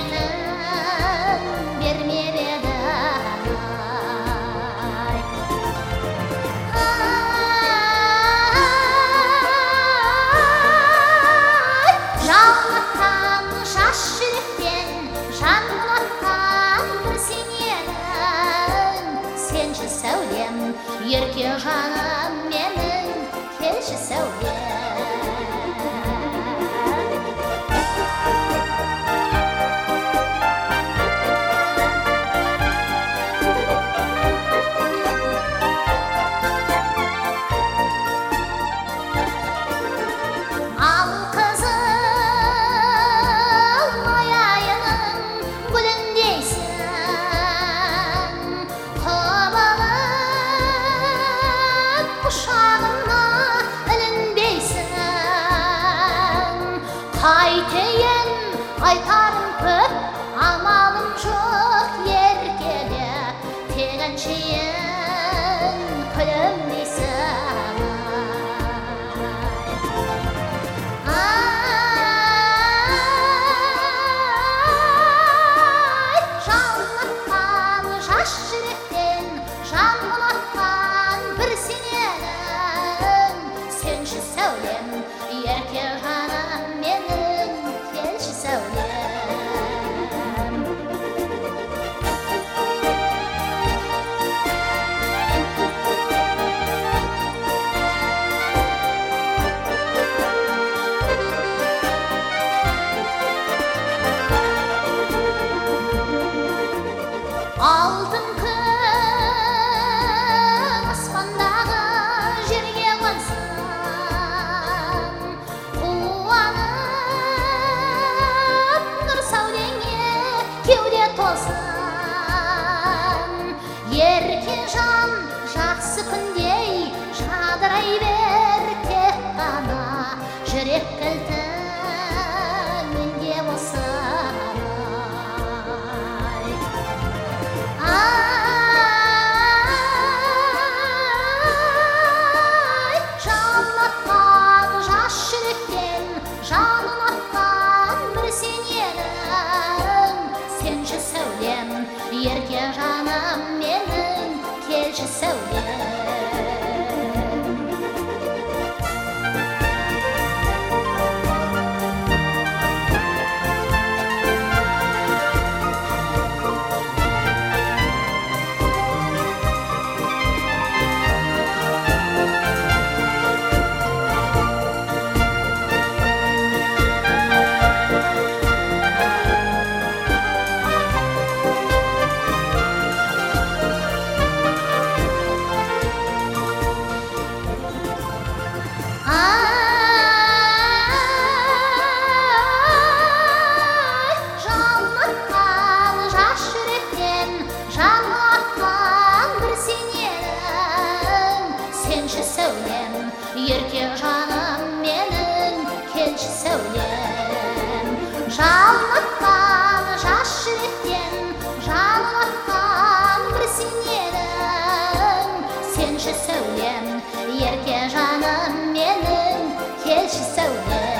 бермеп еді жалатқан жас жүректен жан құлатқан бір сен едің. Сенші сәулем, ерке жаным менің, келші сәулем. Қайтейін айтарым көп, амалым жоқ еркеге, тек әншейін күлімдейсің. Жалатқан жас жүректен жан құлатқан бір сен едің. Сенші сәулем, ерке жаным менің, келші сәулем. Алтын күн аспандағы жерге қонсын, қуанып нұр сәулеңе кеуде толсын. Ерке жан жақсы күндей жадырай бер тек қана, жүрек кілтін менде болсын. Жалатқан жас жүректен жанын атқан бір сен едің. Сенші сәулем, ерке жаным менің, келші сәулем. Жалатқан жас жүректен жан құлатқан бір сен едің. Сенші сәулем, ерке жаным менің, келші сәулем. Жалатқан жас жүректен жан құлатқан бір сен едің. Сенші сәулем, ерке жаным менің, келші сәулем.